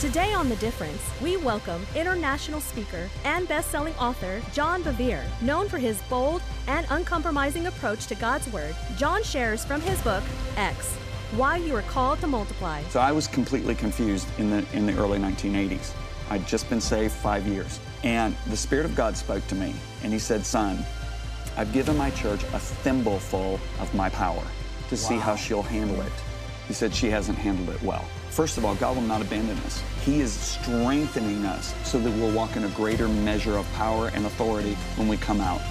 Today on The Difference, we welcome international speaker and best-selling author John Bevere. Known for his bold and uncompromising approach to God's Word, John shares from his book, X, Why You Are Called to Multiply. So I was completely confused in the early 1980s. I'd just been saved 5 years. And the Spirit of God spoke to me, and he said, son, I've given my church a thimbleful of my power to see how she'll handle it. He said she hasn't handled it well. First of all, God will not abandon us. He is strengthening us so that we'll walk in a greater measure of power and authority when we come out.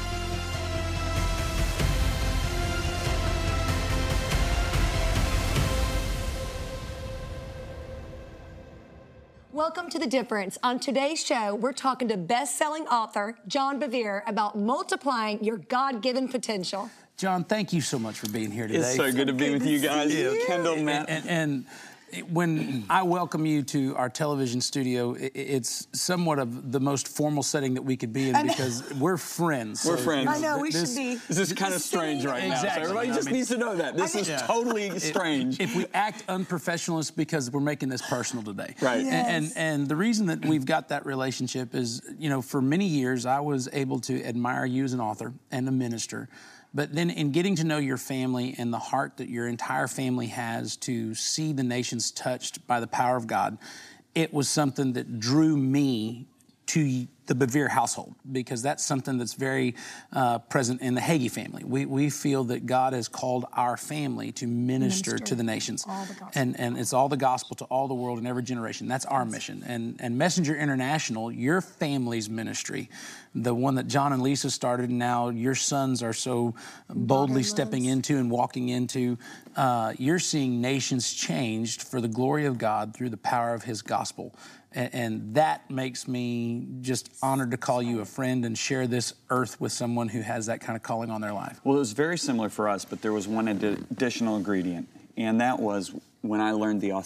Welcome to The Difference. On today's show, we're talking to best-selling author John Bevere about multiplying your God-given potential. John, thank you so much for being here today. It's so good to be with you guys. Kendall, Matt. And when I welcome you to our television studio, it's somewhat of the most formal setting that we could be in because we're friends. We're friends. I know, we should be. This is kind of strange right now. So everybody just needs to know that. This is totally strange. If we act unprofessional, it's because we're making this personal today. Right. Yes. And the reason that we've got that relationship is, for many years, I was able to admire you as an author and a minister. But then in getting to know your family and the heart that your entire family has to see the nations touched by the power of God, it was something that drew me to the Bevere household, because that's something that's very present in the Hagee family. We feel that God has called our family to minister to the nations. All the gospel. And it's all the gospel to all the world in every generation. That's our mission. And Messenger International, your family's ministry, the one that John and Lisa started, and now your sons are so boldly stepping into and walking into, you're seeing nations changed for the glory of God through the power of his gospel. And that makes me just honored to call you a friend and share this earth with someone who has that kind of calling on their life. Well, it was very similar for us, but there was one additional ingredient, and that was when I learned the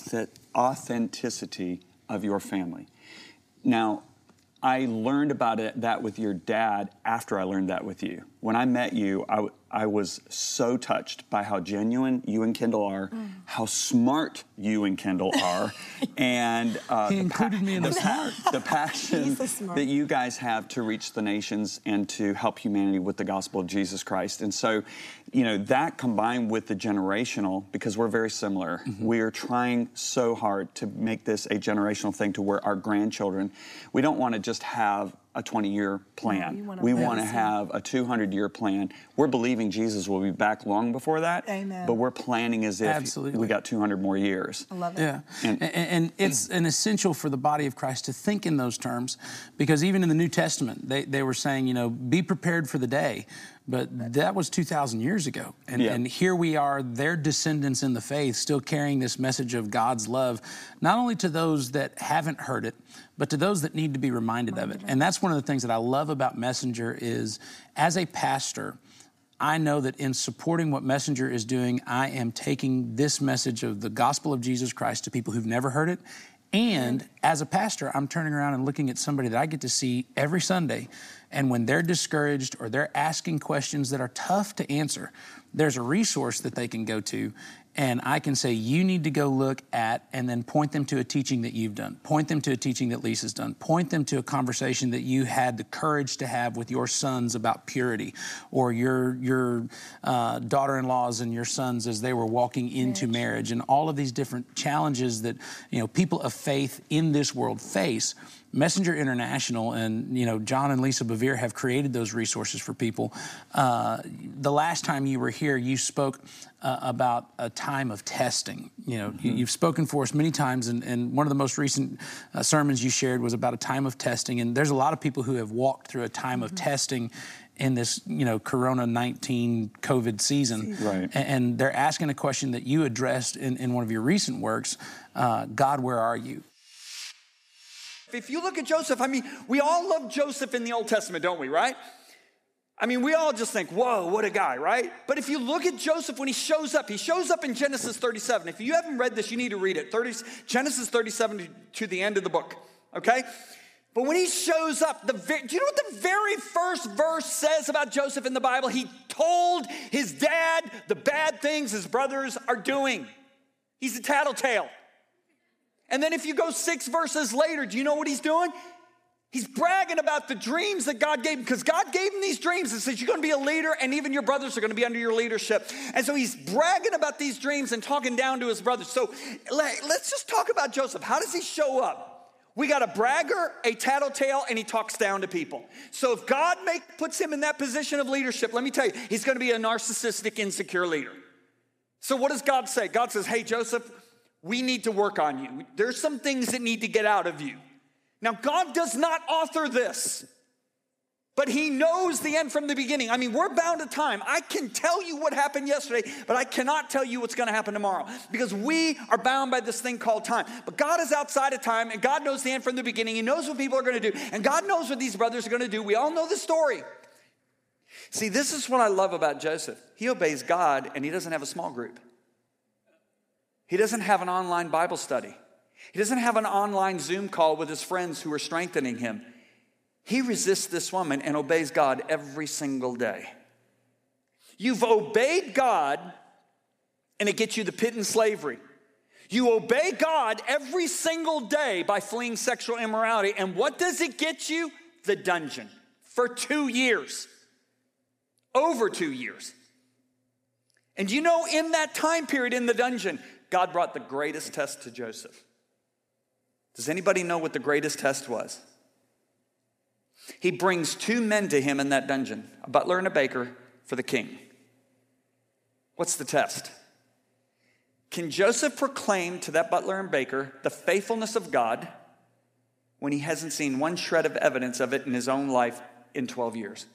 authenticity of your family. Now, I learned about that with your dad after I learned that with you. When I met you, I was so touched by how genuine you and Kendall are, how smart you and Kendall are, and he included me in the passion that you guys have to reach the nations and to help humanity with the gospel of Jesus Christ. And so, that combined with the generational, because we're very similar, we are trying so hard to make this a generational thing to where our grandchildren, we don't want to just have a 20-year plan. No, we want to have a 200-year plan. We're believing Jesus will be back long before that. Amen. But we're planning as if we got 200 more years. I love it. Yeah, and it's an essential for the body of Christ to think in those terms, because even in the New Testament, they were saying, be prepared for the day. But that was 2,000 years ago. And here we are, their descendants in the faith, still carrying this message of God's love, not only to those that haven't heard it, but to those that need to be reminded of it. And that's one of the things that I love about Messenger is, as a pastor, I know that in supporting what Messenger is doing, I am taking this message of the gospel of Jesus Christ to people who've never heard it. And as a pastor, I'm turning around and looking at somebody that I get to see every Sunday. And when they're discouraged or they're asking questions that are tough to answer, there's a resource that they can go to. And I can say, you need to go look at, and then point them to a teaching that you've done. Point them to a teaching that Lisa's done. Point them to a conversation that you had the courage to have with your sons about purity, or your daughter-in-laws and your sons as they were walking into marriage, and all of these different challenges that people of faith in this world face. Messenger International and John and Lisa Bevere have created those resources for people. The last time you were here, you spoke about a time of testing. You've spoken for us many times, and one of the most recent sermons you shared was about a time of testing. And there's a lot of people who have walked through a time of testing in this, Corona-19 COVID season. Right. And they're asking a question that you addressed in one of your recent works, God, where are you? If you look at Joseph, we all love Joseph in the Old Testament, don't we, right? We all just think, whoa, what a guy, right? But if you look at Joseph when he shows up in Genesis 37. If you haven't read this, you need to read it. Genesis 37 to the end of the book, okay? But when he shows up, do you know what the very first verse says about Joseph in the Bible? He told his dad the bad things his brothers are doing. He's a tattletale. And then if you go 6 verses later, do you know what he's doing? He's bragging about the dreams that God gave him, because God gave him these dreams and says, you're going to be a leader and even your brothers are going to be under your leadership. And so he's bragging about these dreams and talking down to his brothers. So let's just talk about Joseph. How does he show up? We got a bragger, a tattletale, and he talks down to people. So if God puts him in that position of leadership, let me tell you, he's going to be a narcissistic, insecure leader. So what does God say? God says, hey, Joseph, we need to work on you. There's some things that need to get out of you. Now, God does not author this, but he knows the end from the beginning. I mean, we're bound to time. I can tell you what happened yesterday, but I cannot tell you what's going to happen tomorrow, because we are bound by this thing called time. But God is outside of time, and God knows the end from the beginning. He knows what people are going to do, and God knows what these brothers are going to do. We all know the story. See, this is what I love about Joseph. He obeys God, and he doesn't have a small group. He doesn't have an online Bible study. He doesn't have an online Zoom call with his friends who are strengthening him. He resists this woman and obeys God every single day. You've obeyed God, and it gets you the pit and slavery. You obey God every single day by fleeing sexual immorality. And what does it get you? The dungeon for 2 years. Over 2 years. And you know, in that time period in the dungeon, God brought the greatest test to Joseph. Does anybody know what the greatest test was? He brings 2 men to him in that dungeon, a butler and a baker, for the king. What's the test? Can Joseph proclaim to that butler and baker the faithfulness of God when he hasn't seen one shred of evidence of it in his own life in 12 years?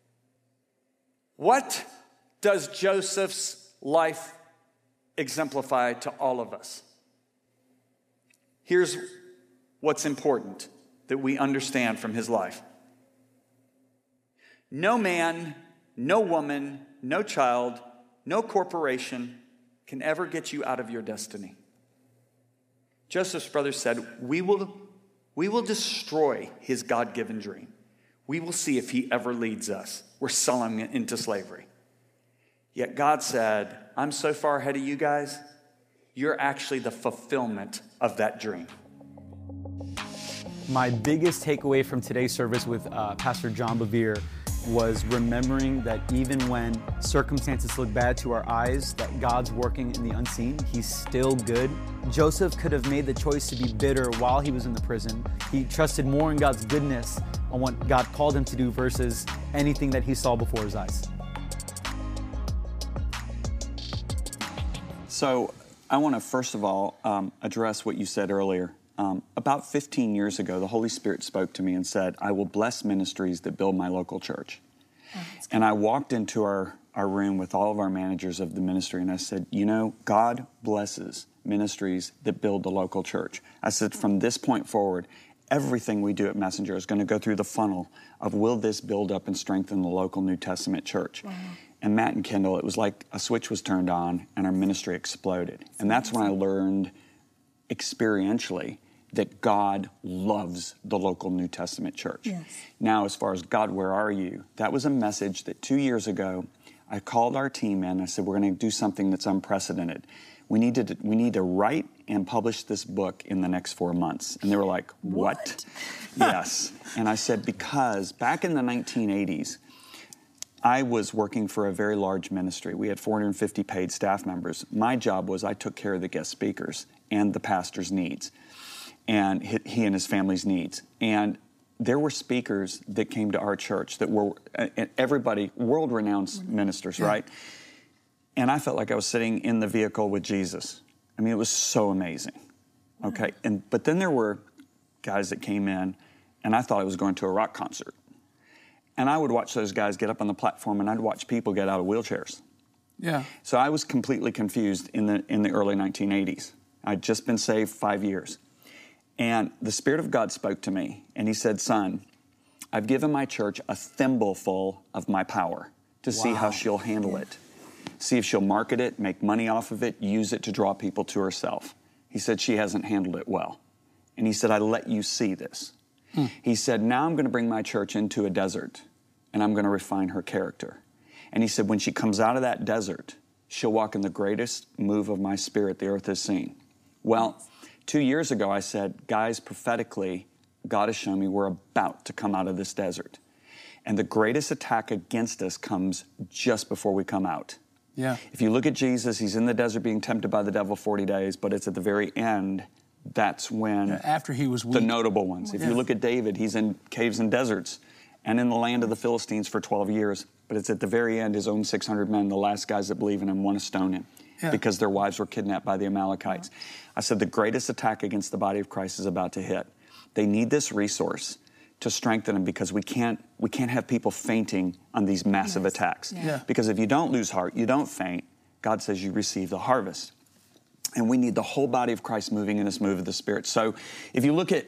What does Joseph's life exemplify to all of us? Here's what's important that we understand from his life. No man, no woman, no child, no corporation can ever get you out of your destiny. Joseph's brothers said, we will destroy his God-given dream. We will see if he ever leads us. We're selling it into slavery. Yet God said, I'm so far ahead of you guys, you're actually the fulfillment of that dream. My biggest takeaway from today's service with Pastor John Bevere was remembering that even when circumstances look bad to our eyes, that God's working in the unseen. He's still good. Joseph could have made the choice to be bitter while he was in the prison. He trusted more in God's goodness on what God called him to do versus anything that he saw before his eyes. So I want to first of all address what you said earlier. About 15 years ago, the Holy Spirit spoke to me and said, I will bless ministries that build my local church. And I walked into our room with all of our managers of the ministry, and I said, you know, God blesses ministries that build the local church. I said, from this point forward, everything we do at Messenger is going to go through the funnel of will this build up and strengthen the local New Testament church. Wow. And Matt and Kendall, it was like a switch was turned on and our ministry exploded. And that's when I learned experientially that God loves the local New Testament church. Yes. Now, as far as God, where are you? That was a message that 2 years ago, I called our team in. I said, we're going to do something that's unprecedented. We need to write and publish this book in the next 4 months. And they were like, what? Yes. And I said, because back in the 1980s, I was working for a very large ministry. We had 450 paid staff members. My job was I took care of the guest speakers and the pastor's needs, and he and his family's needs. And there were speakers that came to our church that were, everybody, world-renowned ministers, right? And I felt like I was sitting in the vehicle with Jesus. I mean, it was so amazing, okay? But then there were guys that came in, and I thought I was going to a rock concert. And I would watch those guys get up on the platform, and I'd watch people get out of wheelchairs. Yeah. So I was completely confused in the early 1980s. I'd just been saved 5 years. And the Spirit of God spoke to me, and he said, son, I've given my church a thimbleful of my power to see how she'll handle it. See if she'll market it, make money off of it, use it to draw people to herself. He said, she hasn't handled it well. And he said, I let you see this. He said, now I'm going to bring my church into a desert, and I'm going to refine her character. And he said, when she comes out of that desert, she'll walk in the greatest move of my Spirit the earth has seen. Well, 2 years ago, I said, guys, prophetically, God has shown me we're about to come out of this desert. And the greatest attack against us comes just before we come out. Yeah. If you look at Jesus, he's in the desert being tempted by the devil 40 days, but it's at the very end, that's when... After he was weak. The notable ones. If you look at David, he's in caves and deserts and in the land of the Philistines for 12 years, but it's at the very end, his own 600 men, the last guys that believe in him, want to stone him because their wives were kidnapped by the Amalekites. I said the greatest attack against the body of Christ is about to hit. They need this resource to strengthen them, because we can't have people fainting on these massive attacks. Because if you don't lose heart, you don't faint, God says you receive the harvest. And we need the whole body of Christ moving in this move of the Spirit. So if you look at,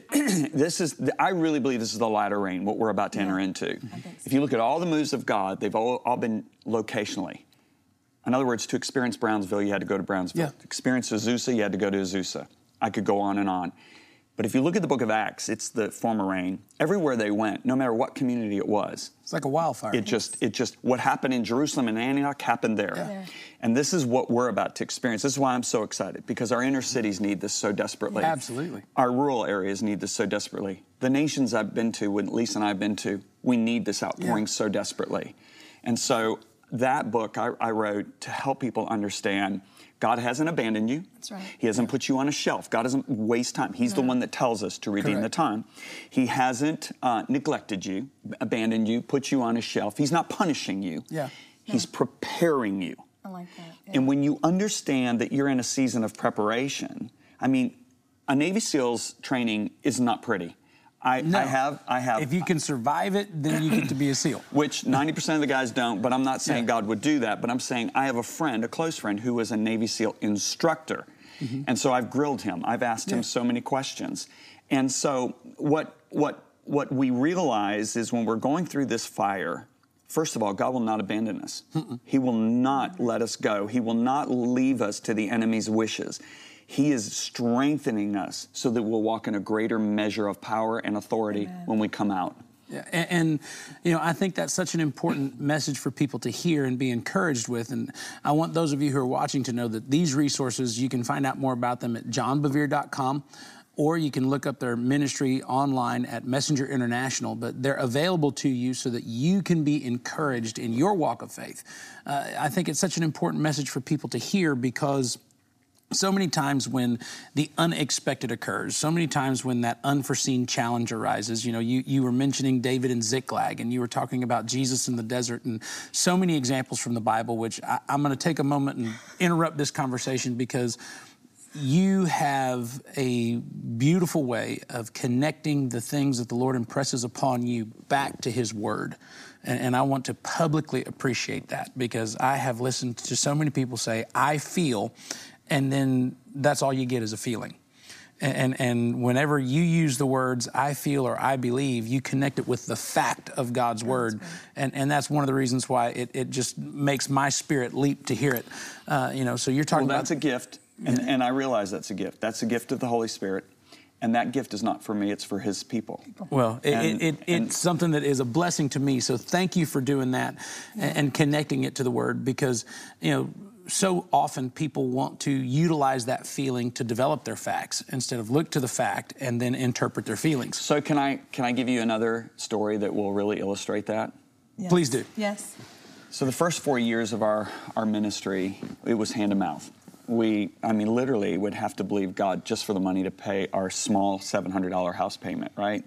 I really believe this is the latter rain, what we're about to enter into. If you look at all the moves of God, they've all been locationally. In other words, to experience Brownsville, you had to go to Brownsville. To experience Azusa, you had to go to Azusa. I could go on and on. But if you look at the book of Acts, it's the former rain. Everywhere they went, no matter what community it was. It's like a wildfire. It just, what happened in Jerusalem and Antioch happened there. And this is what we're about to experience. This is why I'm so excited, because our inner cities need this so desperately. Absolutely. Our rural areas need this so desperately. The nations I've been to, when Lisa and I have been to, we need this outpouring so desperately. And so that book I wrote to help people understand God hasn't abandoned you. That's right. He hasn't put you on a shelf. God doesn't waste time. He's the one that tells us to redeem the time. He hasn't neglected you, abandoned you, put you on a shelf. He's not punishing you. He's preparing you. I like that. And when you understand that you're in a season of preparation, I mean, a Navy SEALs training is not pretty. I have. If you can survive it, then you get to be a SEAL. Which 90% of the guys don't, but I'm not saying God would do that. But I'm saying I have a friend, a close friend, who was a Navy SEAL instructor. And so I've grilled him. I've asked him so many questions. And so what we realize is when we're going through this fire, first of all, God will not abandon us. He will not let us go. He will not leave us to the enemy's wishes. He is strengthening us so that we'll walk in a greater measure of power and authority when we come out. And you know, I think that's such an important message for people to hear and be encouraged with. And I want those of you who are watching to know that these resources, you can find out more about them at johnbevere.com, or you can look up their ministry online at Messenger International, but they're available to you so that you can be encouraged in your walk of faith. I think it's such an important message for people to hear, because so many times when the unexpected occurs, so many times when that unforeseen challenge arises, you know, you were mentioning David and Ziklag, and you were talking about Jesus in the desert, and so many examples from the Bible, which I'm going to take a moment and interrupt this conversation, because you have a beautiful way of connecting the things that the Lord impresses upon you back to His Word. And I want to publicly appreciate that, because I have listened to so many people say, I feel, and then that's all you get is a feeling. And whenever you use the words I feel or I believe, you connect it with the fact of God's Word. And that's one of the reasons why it just makes my spirit leap to hear it. You know, so you're talking about... that's a gift, and I realize that's a gift. That's a gift of the Holy Spirit. And that gift is not for me, it's for His people. Well, it's something that is a blessing to me. So thank you for doing that and connecting it to the Word, because, you know, so often people want to utilize that feeling to develop their facts instead of look to the fact and then interpret their feelings. So can I give you another story that will really illustrate that? Yes. Please do. Yes. So the first 4 years of our ministry, it was hand to mouth. Literally would have to believe God just for the money to pay our small $700 house payment, right?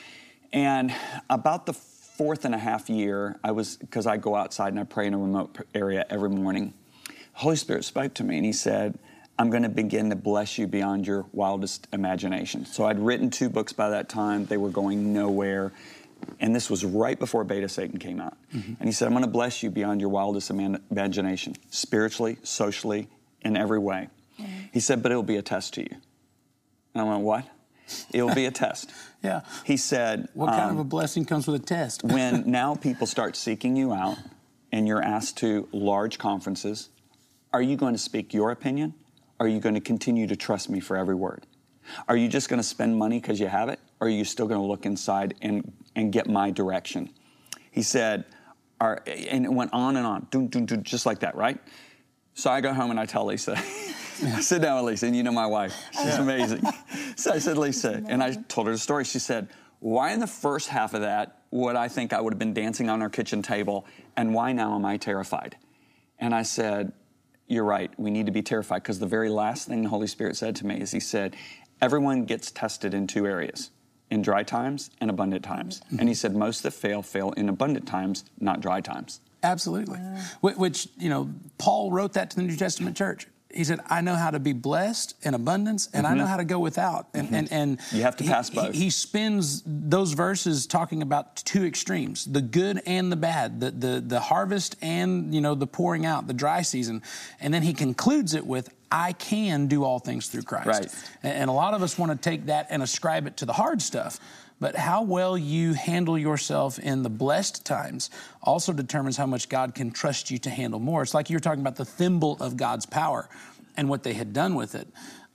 And about the 4.5 year, because I go outside and I pray in a remote area every morning, the Holy Spirit spoke to me and He said, I'm going to begin to bless you beyond your wildest imagination. So I'd written 2 books by that time. They were going nowhere. And this was right before Beta Satan came out. And He said, I'm going to bless you beyond your wildest imagination, spiritually, socially, in every way. He said, but it'll be a test to you. And I went, what? It'll be a test. He said, what kind of a blessing comes with a test? When now people start seeking you out and you're asked to large conferences, are you going to speak your opinion? Or are you going to continue to trust me for every word? Are you just going to spend money because you have it? Or are you still going to look inside and get my direction? He said, and it went on and on, just like that, right? So I go home and I tell Lisa, I sit down with Lisa, and you know my wife. She's amazing. So I said, Lisa, and I told her the story. She said, why in the first half of that would I think I would have been dancing on our kitchen table, and why now am I terrified? And I said, you're right, we need to be terrified, because the very last thing the Holy Spirit said to me is he said, everyone gets tested in two areas, in dry times and abundant times. Mm-hmm. And he said most that fail in abundant times, not dry times. Absolutely. Which, Paul wrote that to the New Testament church. He said, I know how to be blessed in abundance, and I know how to go without. And you have to pass both. He spends those verses talking about two extremes, the good and the bad, the harvest and, the pouring out, the dry season. And then he concludes it with, I can do all things through Christ. Right. And a lot of us want to take that and ascribe it to the hard stuff. But how well you handle yourself in the blessed times also determines how much God can trust you to handle more. It's like you were talking about the thimble of God's power and what they had done with it.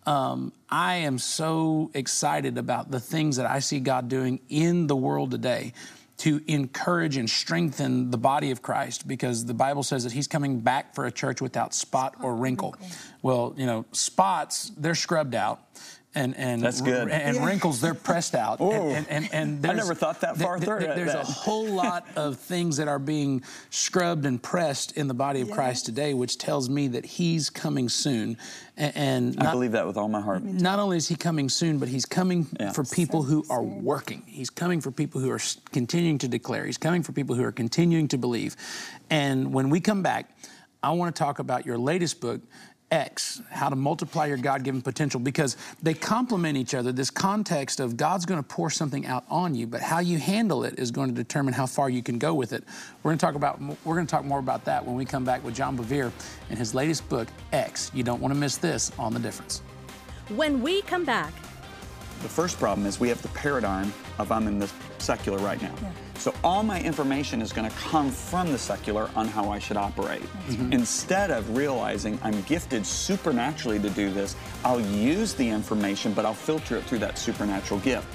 I am so excited about the things that I see God doing in the world today to encourage and strengthen the body of Christ, because the Bible says that he's coming back for a church without spot or wrinkle. Well, spots, they're scrubbed out. And that's good. And wrinkles, they're pressed out. And I never thought that far through. There's a whole lot of things that are being scrubbed and pressed in the body of Christ today, which tells me that he's coming soon. And I believe that with all my heart. Not only is he coming soon, but he's coming for people who are working. He's coming for people who are continuing to declare. He's coming for people who are continuing to believe. And when we come back, I want to talk about your latest book, X, how to multiply your God-given potential, because they complement each other. This context of God's going to pour something out on you, but how you handle it is going to determine how far you can go with it. We're going to talk more about that when we come back with John Bevere and his latest book, X. You don't want to miss this on The Difference. When we come back. The first problem is we have the paradigm of I'm in the secular right now. Yeah. So all my information is going to come from the secular on how I should operate. Mm-hmm. Instead of realizing I'm gifted supernaturally to do this, I'll use the information, but I'll filter it through that supernatural gift.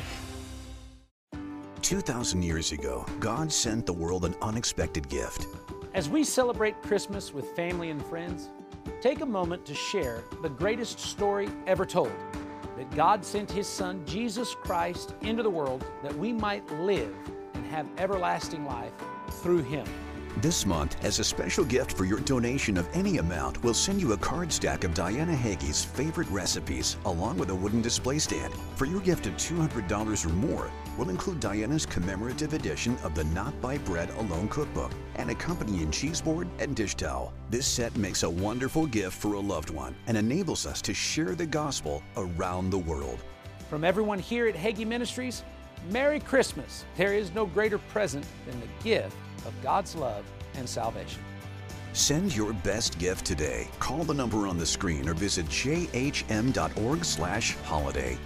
2,000 years ago, God sent the world an unexpected gift. As we celebrate Christmas with family and friends, take a moment to share the greatest story ever told. That God sent his son, Jesus Christ, into the world that we might live and have everlasting life through him. This month, as a special gift for your donation of any amount, we'll send you a card stack of Diana Hagee's favorite recipes, along with a wooden display stand. For your gift of $200 or more, we'll include Diana's commemorative edition of the Not by Bread Alone cookbook, and accompanying cheese board and dish towel. This set makes a wonderful gift for a loved one and enables us to share the gospel around the world. From everyone here at Hagee Ministries, Merry Christmas. There is no greater present than the gift of God's love and salvation. Send your best gift today. Call the number on the screen or visit jhm.org/holiday.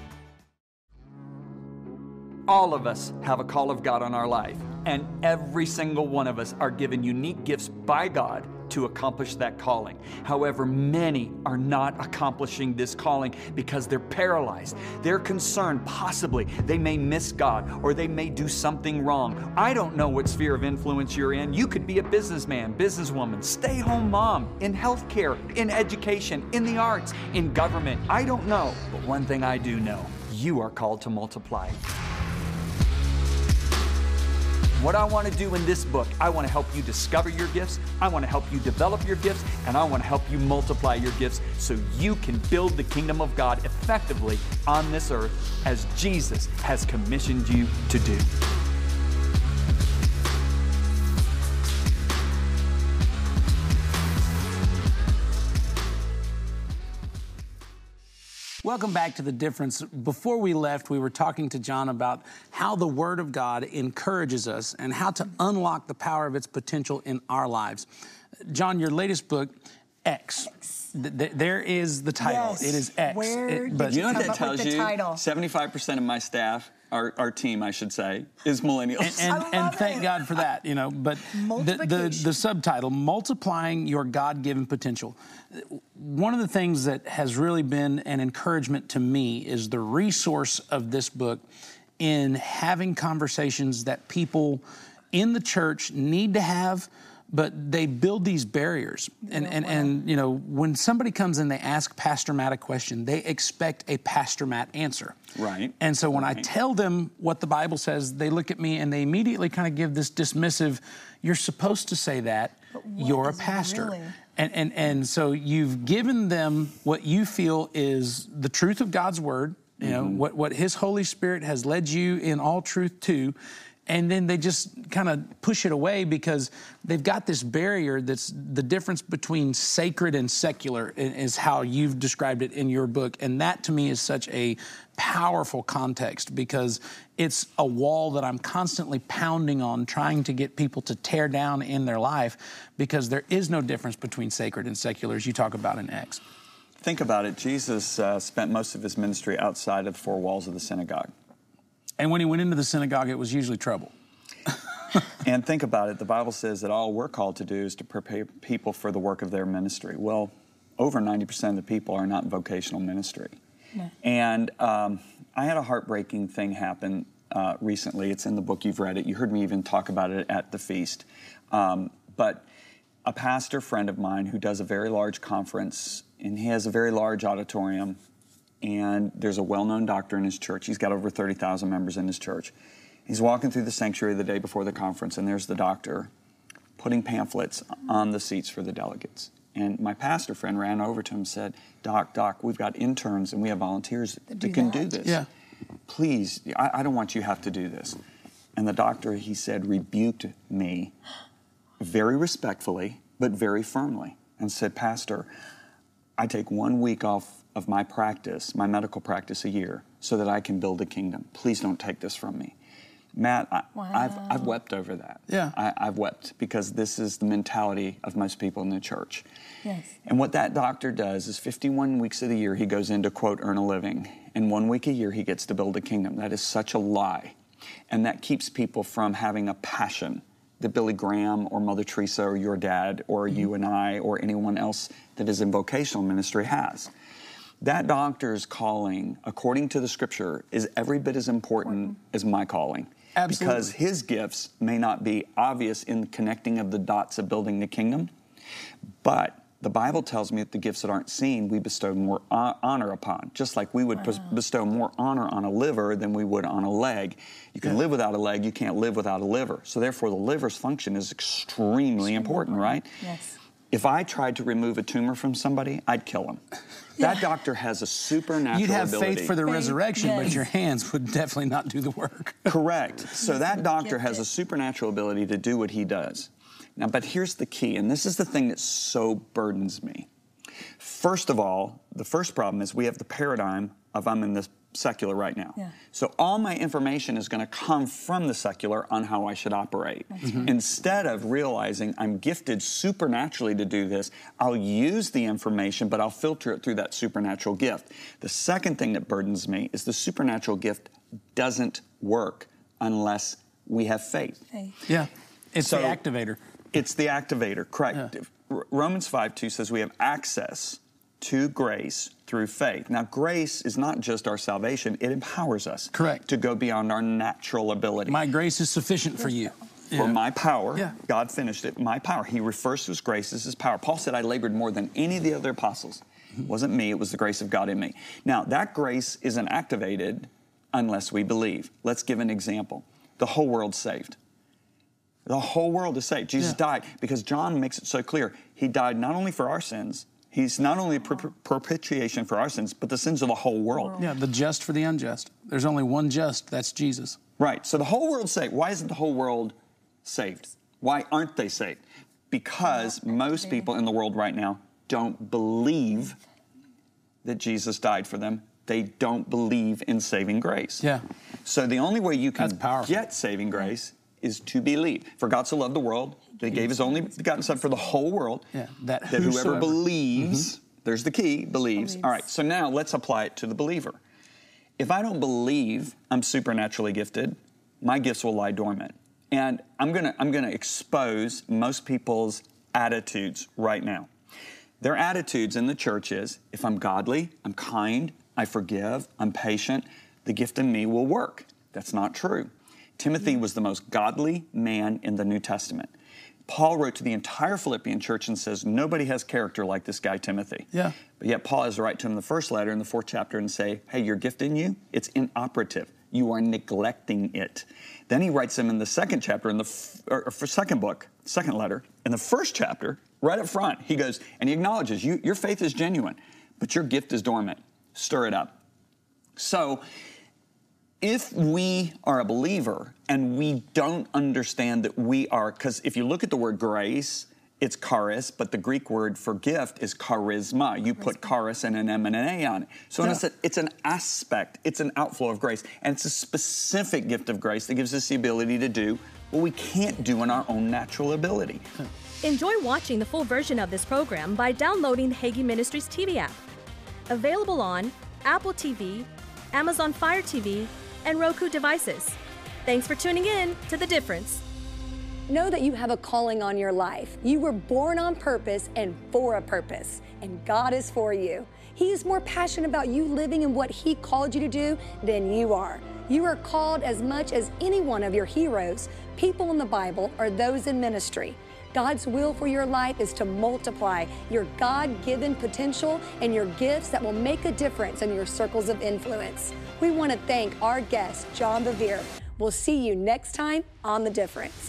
All of us have a call of God on our life, and every single one of us are given unique gifts by God to accomplish that calling. However, many are not accomplishing this calling because they're paralyzed. They're concerned possibly they may miss God or they may do something wrong. I don't know what sphere of influence you're in. You could be a businessman, businesswoman, stay-home mom, in healthcare, in education, in the arts, in government. I don't know, but one thing I do know, you are called to multiply. What I want to do in this book, I want to help you discover your gifts, I want to help you develop your gifts, and I want to help you multiply your gifts so you can build the kingdom of God effectively on this earth as Jesus has commissioned you to do. Welcome back to The Difference. Before we left, we were talking to John about how the Word of God encourages us and how to unlock the power of its potential in our lives. John, your latest book, X. There is the title. Yes. It is X. But you know what that tells you? Title? 75% of my staff, our team, I should say, is millennials. And thank God for that, you know. But the subtitle, Multiplying Your God-Given Potential. One of the things that has really been an encouragement to me is the resource of this book in having conversations that people in the church need to have, but they build these barriers. And you know, when somebody comes in, they ask Pastor Matt a question, they expect a Pastor Matt answer. Right. And so when I tell them what the Bible says, they look at me and they immediately kind of give this dismissive, you're supposed to say that, you're a pastor. Really? And so you've given them what you feel is the truth of God's word, you know, what His Holy Spirit has led you in all truth to, and then they just kind of push it away because they've got this barrier that's the difference between sacred and secular is how you've described it in your book. And that to me is such a powerful context because it's a wall that I'm constantly pounding on, trying to get people to tear down in their life because there is no difference between sacred and secular as you talk about in Acts. Think about it. Jesus spent most of His ministry outside of the four walls of the synagogue. And when He went into the synagogue, it was usually trouble. And think about it. The Bible says that all we're called to do is to prepare people for the work of their ministry. Well, over 90% of the people are not in vocational ministry. No. And I had a heartbreaking thing happen recently. It's in the book. You've read it. You heard me even talk about it at the feast. But a pastor friend of mine who does a very large conference, and he has a very large auditorium, and there's a well-known doctor in his church. He's got over 30,000 members in his church. He's walking through the sanctuary the day before the conference, and there's the doctor putting pamphlets on the seats for the delegates. And my pastor friend ran over to him and said, Doc, we've got interns and we have volunteers that can do this. Yeah. Please, I don't want you to have to do this. And the doctor, he said, rebuked me very respectfully, but very firmly, and said, Pastor, I take 1 week off of my practice, my medical practice a year, so that I can build a kingdom. Please don't take this from me. Matt, I've wept over that. Yeah. I've wept because this is the mentality of most people in the church. Yes. And what that doctor does is 51 weeks of the year he goes in to, quote, earn a living. And 1 week a year he gets to build a kingdom. That is such a lie. And that keeps people from having a passion that Billy Graham or Mother Teresa or your dad or you and I or anyone else that is in vocational ministry has. That doctor's calling, according to the Scripture, is every bit as important as my calling. Absolutely. Because his gifts may not be obvious in the connecting of the dots of building the kingdom, but the Bible tells me that the gifts that aren't seen, we bestow more honor upon, just like we would bestow more honor on a liver than we would on a leg. You can live without a leg, you can't live without a liver. So therefore, the liver's function is extremely important, right? Yes. If I tried to remove a tumor from somebody, I'd kill him. That doctor has a supernatural You'd have ability. faith for the resurrection, yes. but your hands would definitely not do the work. Correct. So that doctor has a supernatural ability to do what he does. Now, but here's the key, and this is the thing that so burdens me. First of all, the first problem is we have the paradigm of I'm in the secular right now. Yeah. So all my information is going to come from the secular on how I should operate. Instead of realizing I'm gifted supernaturally to do this, I'll use the information, but I'll filter it through that supernatural gift. The second thing that burdens me is the supernatural gift doesn't work unless we have faith. Yeah, it's the activator. It's the activator, correct. Yeah. Romans 5:2 says we have access to grace through faith. Now, grace is not just our salvation, it empowers us. Correct. To go beyond our natural ability. My grace is sufficient for you. For my power, Yeah. God finished it, my power. He refers to His grace as His power. Paul said, I labored more than any of the other apostles. It wasn't me, it was the grace of God in me. Now, that grace isn't activated unless we believe. Let's give an example. The whole world's saved. The whole world is saved. Jesus died because John makes it so clear. He died not only for our sins, He's not only a propitiation for our sins, but the sins of the whole world. Yeah, the just for the unjust. There's only one just, that's Jesus. Right, so the whole world's saved. Why isn't the whole world saved? Why aren't they saved? Because most people in the world right now don't believe that Jesus died for them. They don't believe in saving grace. Yeah. So the only way you can That's powerful. get saving grace is to believe. For God so loved the world that He gave His only begotten Son for the whole world. Yeah, that whoever believes, there's the key, believes. All right, so now let's apply it to the believer. If I don't believe I'm supernaturally gifted, my gifts will lie dormant. And I'm gonna expose most people's attitudes right now. Their attitudes in the church is, if I'm godly, I'm kind, I forgive, I'm patient, the gift in me will work. That's not true. Timothy was the most godly man in the New Testament. Paul wrote to the entire Philippian church and says, nobody has character like this guy, Timothy. Yeah. But yet Paul has to write to him in the first letter in the 4th chapter and say, hey, your gift in you, it's inoperative. You are neglecting it. Then he writes him in the 2nd chapter, in the second letter, in the 1st chapter, right up front, he goes, and he acknowledges, your faith is genuine, but your gift is dormant. Stir it up. So, if we are a believer and we don't understand that we are, because if you look at the word grace, it's charis, but the Greek word for gift is charisma. You put charis and an M and an A on it. So it's an aspect, it's an outflow of grace, and it's a specific gift of grace that gives us the ability to do what we can't do in our own natural ability. Enjoy watching the full version of this program by downloading the Hagee Ministries TV app. Available on Apple TV, Amazon Fire TV, and Roku devices. Thanks for tuning in to The Difference. Know that you have a calling on your life. You were born on purpose and for a purpose, and God is for you. He is more passionate about you living in what He called you to do than you are. You are called as much as any one of your heroes, people in the Bible, or those in ministry. God's will for your life is to multiply your God-given potential and your gifts that will make a difference in your circles of influence. We want to thank our guest, John Bevere. We'll see you next time on The Difference.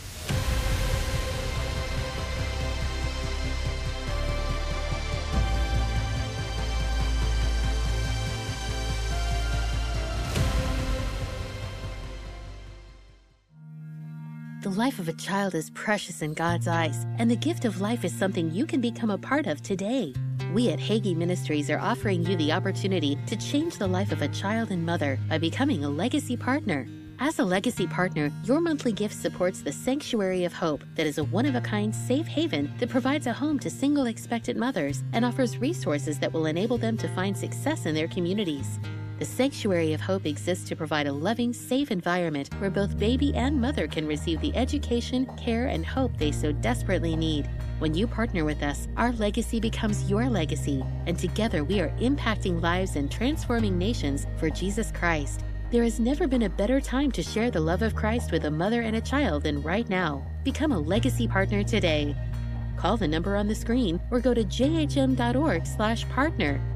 The life of a child is precious in God's eyes, and the gift of life is something you can become a part of today. We at Hagee Ministries are offering you the opportunity to change the life of a child and mother by becoming a legacy partner. As a legacy partner, your monthly gift supports the Sanctuary of Hope that is a one-of-a-kind safe haven that provides a home to single expectant mothers and offers resources that will enable them to find success in their communities. The Sanctuary of Hope exists to provide a loving, safe environment where both baby and mother can receive the education, care, and hope they so desperately need. When you partner with us, our legacy becomes your legacy, and together we are impacting lives and transforming nations for Jesus Christ. There has never been a better time to share the love of Christ with a mother and a child than right now. Become a legacy partner today. Call the number on the screen or go to jhm.org/partner.